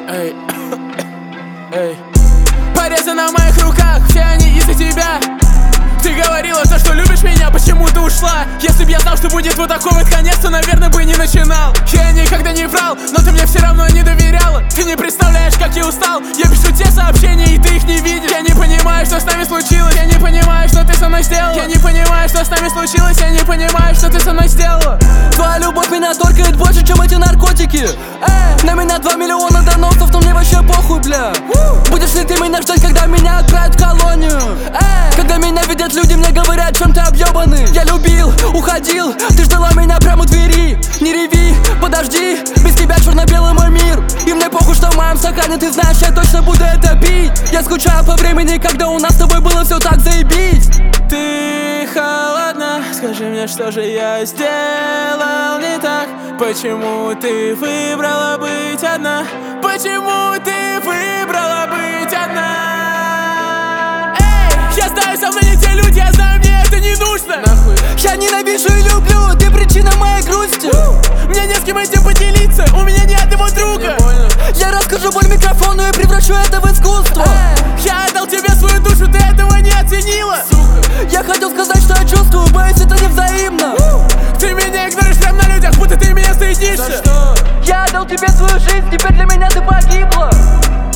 Эй, эй. Порезы на моих руках, все они из-за тебя. Ты говорила то, что любишь меня, почему ты ушла? Если б я знал, что будет вот такой вот конец, то, наверное, бы не начинал. Я никогда не врал, но ты мне все равно не доверяла. Ты не представляешь, как я устал. Я пишу те сообщения, и ты их не видишь. Я не понимаю, что с нами случилось. Я не понимаю, что ты со мной сделала. Я не понимаю, что с нами случилось. Я не понимаю, что ты со мной сделала. Твоя любовь меня торкает больше, чем эти наркотики. На меня 2 миллиона доносов, но мне вообще похуй, бля. Будешь ли ты меня ждать, когда меня отправят в колонию? Когда меня видят люди, мне говорят, чем ты объебанный. Я любил, уходил, ты ждала меня прямо у двери. Не реви, подожди, без тебя черно-белый мой мир. И мне похуй, что в моем стакане, ты знаешь, я точно буду это пить. Я скучаю по времени, когда у нас с тобой было все так заебись. Ты холодна, скажи мне, что же я сделал не так? Почему ты выбрала быть одна? Почему ты выбрала быть одна? Эй, я знаю, со мной не те люди, я знаю, мне это не нужно. Нахуй. Я ненавижу и люблю, ты причина моей грусти. Мне не с кем этим поделиться, у меня ни одного друга. Я расскажу боль микрофону и превращу это в искусство. Я отдал тебе свою душу, ты этого не оценила. Я хотел сказать, что я чувствую, боюсь, это не взаимно. Ты меня игнорируешь прямо на людях, будто ты меня стыдишься. Я отдал тебе свою жизнь, теперь для меня ты погибла.